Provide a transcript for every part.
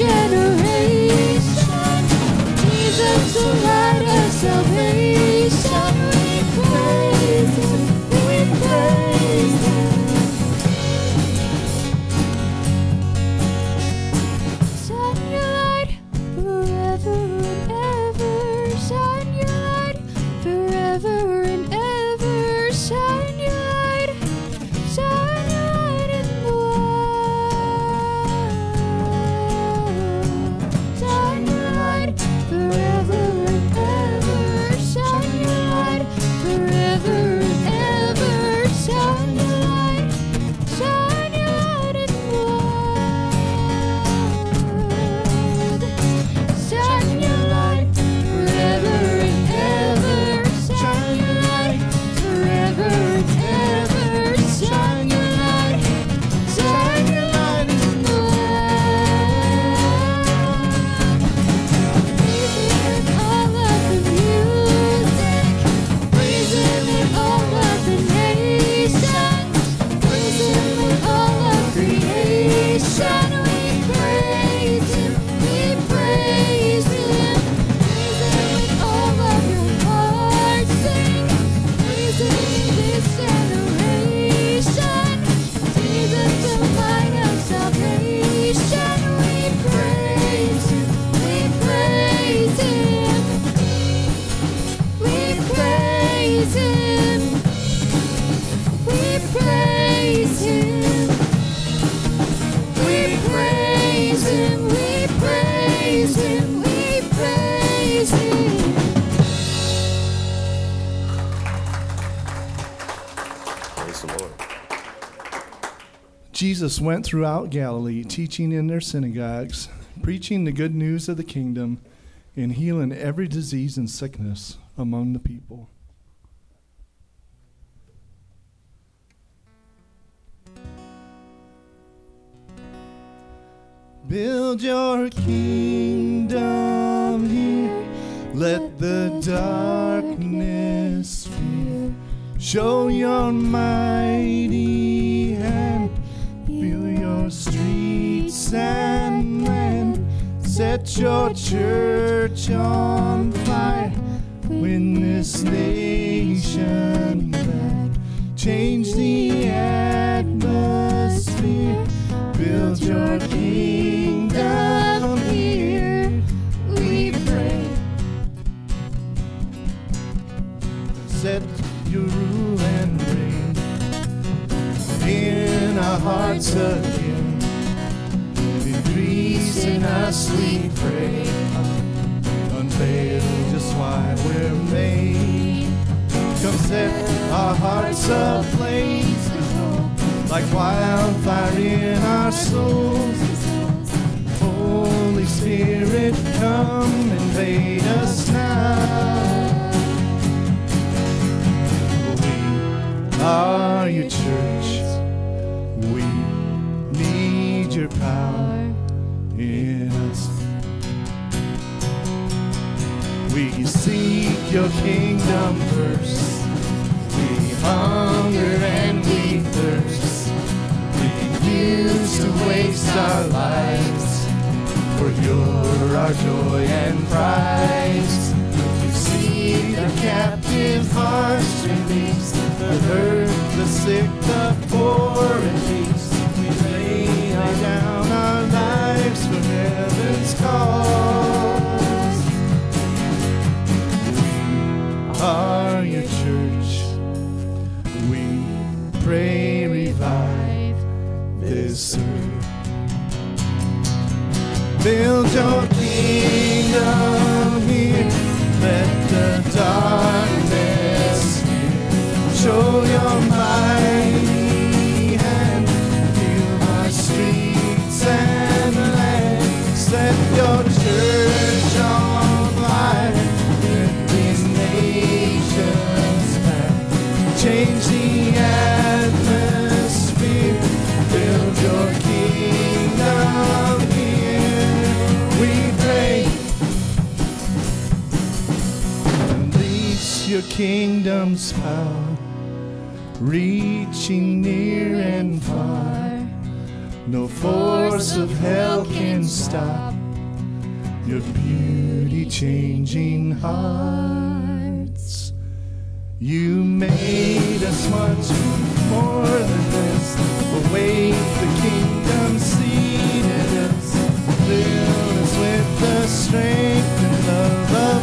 generation. Jesus, the light of salvation. We praise Him, we praise Him. Shine your light forever and ever. Shine your light forever and ever. Shine your light in the world. Shine your light forever and ever. Shine your light forever and ever. Shine your light in the world. Shine your light forever and ever. Shine your light forever and ever. Shine your light in the world. Praise Him in all of the music. Praise Him in all of the nations. Praise Him in all of creation. We praise Him, we praise Him. Praise Him with all of your heart. Sing, praise Him in this generation. Jesus, the light of salvation. We praise Him, we praise Him. We praise Him, we praise Him. We praise Him, we praise Him, we praise Him. Praise the Lord. Jesus went throughout Galilee, teaching in their synagogues, preaching the good news of the kingdom, and healing every disease and sickness among the people. Build your kingdom here, let the darkness fear. Show your mighty hand, fill your streets and land. Set your church on fire, win this nation back. Change the atmosphere, build your kingdom here, we pray. Set your rule and reign in our hearts again. Increase in us, we pray. Unveil just why we're made. Come set our hearts ablaze, like wildfire in our souls. Holy Spirit, come invade us now. We are your church. We need your power in us. We seek your kingdom first. We hunger and we thirst. Refuse to waste our lives, for you're our joy and prize. You see the captive hearts released, the hurt, the sick, the poor and beast. We lay down our lives for heaven's cause. We are your church. We pray, revive this earth. Build your kingdom here, let the darkness fear. Show your mighty hand, fill our streets and land. Set your church on fire, lift these nations back. Change the atmosphere, build your kingdom here, we pray. Unleash your kingdom's power, reaching near and far. No force of hell can stop your beauty changing hearts. You made us much more than this. Awake the kingdom seated us, filled us with the strength and love of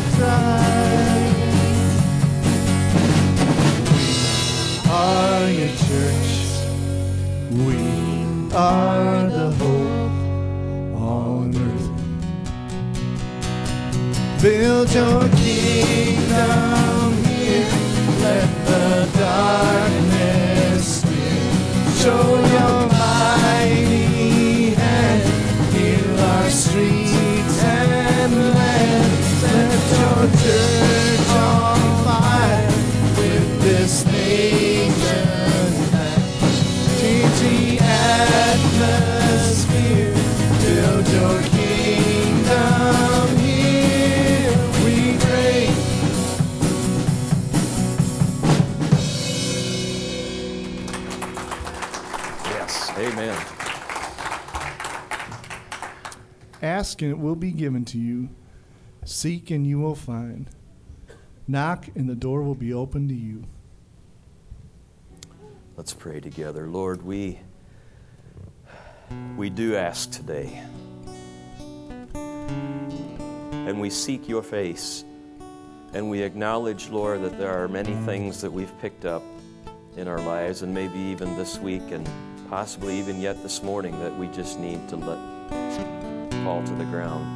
Christ. We are your church. We are the hope on earth. Build your kingdom here. Let the darkness fear. Show your mighty hand. Heal our streets and land. Set your church on fire with this nation. Change the atmosphere. Build your kingdom here. We pray. Yes. Amen. Ask and it will be given to you. Seek and you will find. Knock and the door will be open to you. Let's pray together. Lord, we do ask today. And we seek your face. And we acknowledge, Lord, that there are many things that we've picked up in our lives, and maybe even this week, and possibly even yet this morning, that we just need to let fall to the ground.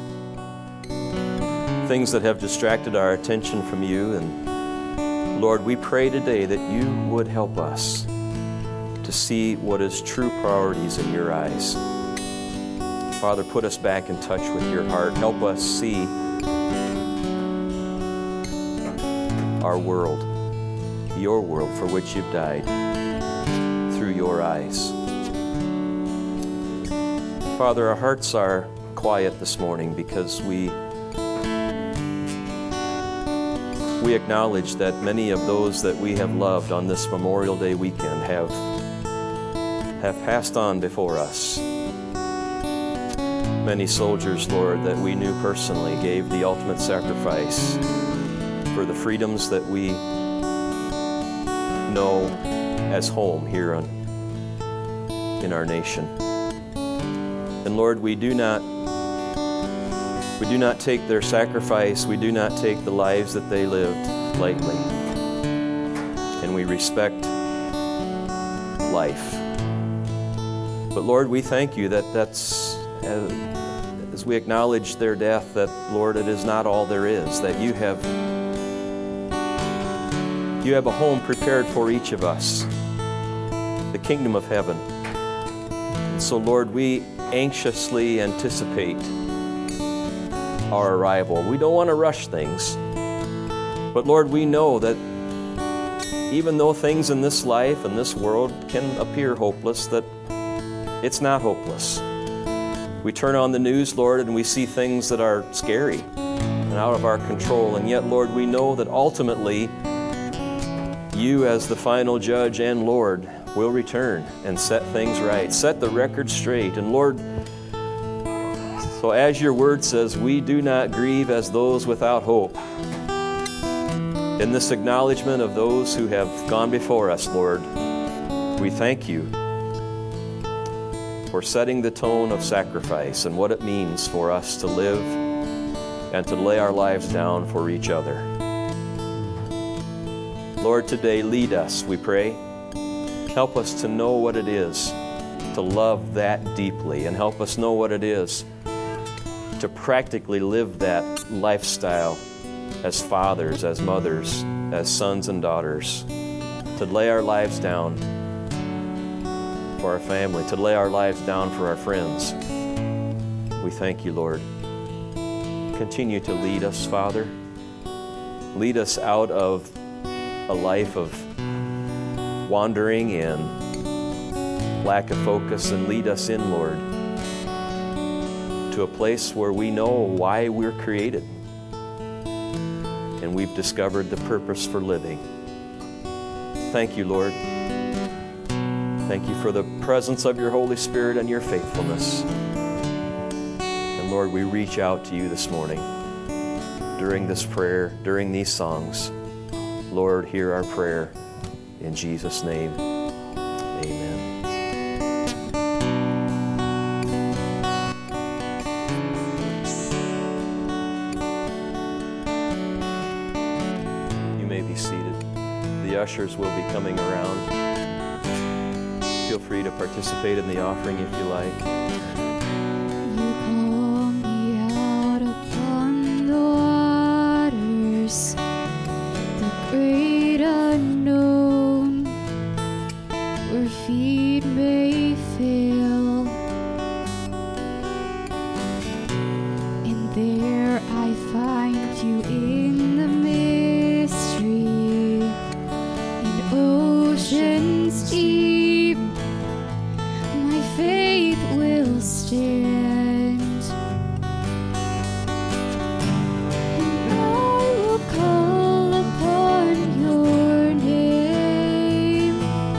Things that have distracted our attention from you. And Lord, we pray today that you would help us to see what is true priorities in your eyes. Father, put us back in touch with your heart. Help us see our world, your world for which you've died, through your eyes. Father, our hearts are quiet this morning because we acknowledge that many of those that we have loved on this Memorial Day weekend have passed on before us. Many soldiers, Lord, that we knew personally gave the ultimate sacrifice for the freedoms that we know as home here in our nation. And Lord, we do not take their sacrifice, we do not take the lives that they lived lightly. And we respect life. But Lord, we thank you that's as we acknowledge their death, that Lord, it is not all there is, that you have a home prepared for each of us, the kingdom of heaven. And so Lord, we anxiously anticipate our arrival. We don't want to rush things. But Lord, we know that even though things in this life and this world can appear hopeless, that it's not hopeless. We turn on the news, Lord, and we see things that are scary and out of our control. And yet, Lord, we know that ultimately you, as the final judge and Lord, will return and set things right, set the record straight. And Lord, so as your word says, we do not grieve as those without hope. In this acknowledgement of those who have gone before us, Lord, we thank you for setting the tone of sacrifice and what it means for us to live and to lay our lives down for each other. Lord, today lead us, we pray. Help us to know what it is to love that deeply, and help us know what it is to practically live that lifestyle as fathers, as mothers, as sons and daughters, to lay our lives down for our family, to lay our lives down for our friends. We thank you, Lord. Continue to lead us, Father. Lead us out of a life of wandering and lack of focus, and lead us in, Lord, to a place where we know why we're created and we've discovered the purpose for living. Thank you, Lord. Thank you for the presence of your Holy Spirit and your faithfulness. And Lord, we reach out to you this morning during this prayer, during these songs. Lord, hear our prayer. In Jesus' name, amen. You may be seated. The ushers will be coming around. Feel free to participate in the offering if you like. You call me out upon the waters, the great unknown, where feet may fail. And there I find you in the mystery, in oceans deep. My faith will stand, and I will call upon your name,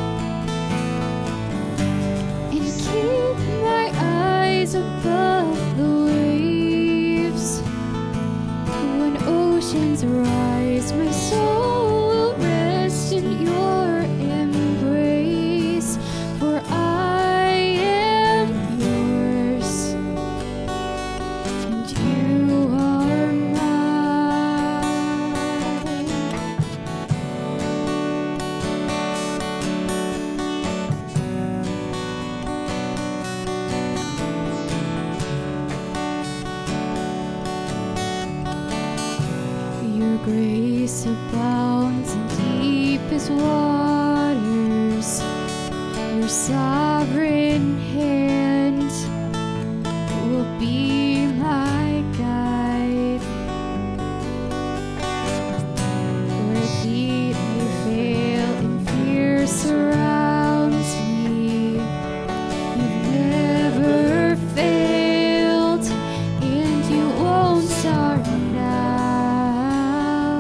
and keep my eyes above the waves. When oceans rise, my soul will rest in your embrace, for I am yours, and you are mine. Your grace abounds in deepest waters. Your sovereign hand will be my guide. Where feet may fail and fear surrounds me, you've never failed, and you won't start now.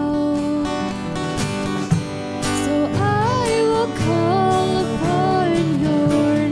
So I will call upon your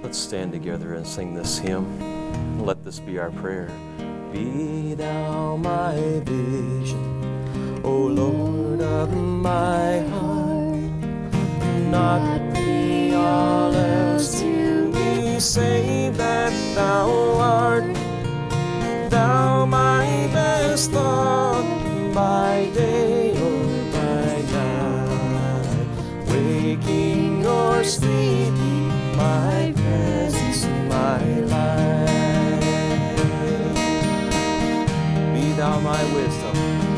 Let's stand together and sing this hymn. Let this be our prayer. Be thou my vision, O Lord of my heart. Not be all else to me, save that thou art. Thou my best thought by day or by night, waking or sleeping, my presence, my life. Be thou my wisdom,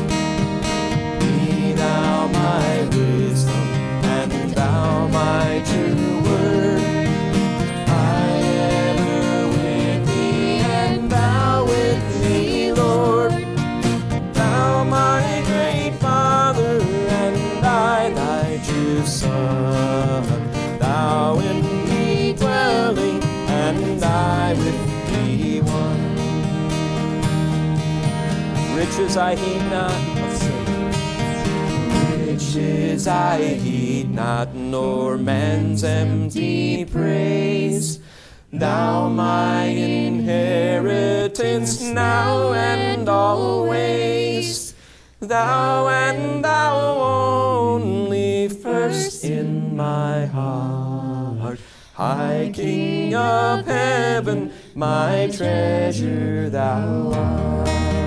be thou my wisdom, and thou my true word. I ever with thee, and thou with me, Lord. Thou my great Father, and I thy true Son. Thou in me dwelling, and I with thee one. Riches I heed not, let's sing. Riches I heed not, nor man's empty praise. Thou my inheritance now and always. Thou and thou only first in my heart. High King of heaven, my treasure thou art.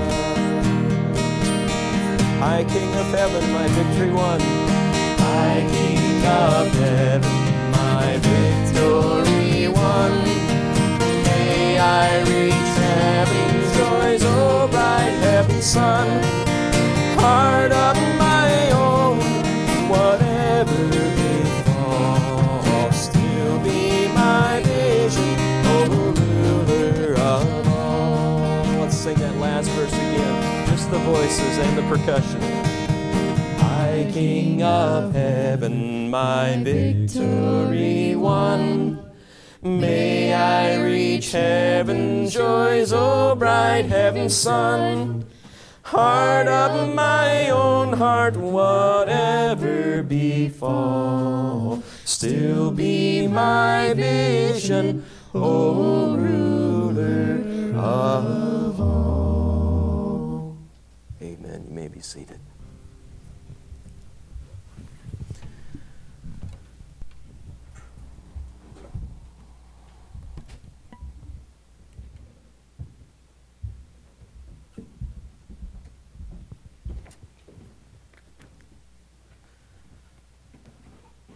High King of heaven, my victory won. High King of heaven, my victory won. May I reach heaven's joys, oh bright heaven's sun. Heart of my own, whatever befall, still be my vision, oh ruler of all. Let's sing that last verse again, just the voices and the percussion. High King of heaven, my victory won. May I reach heaven's joys, oh bright heaven's sun. Heart of my own heart, whatever befall, still be my vision, O ruler of all. Amen. You may be seated.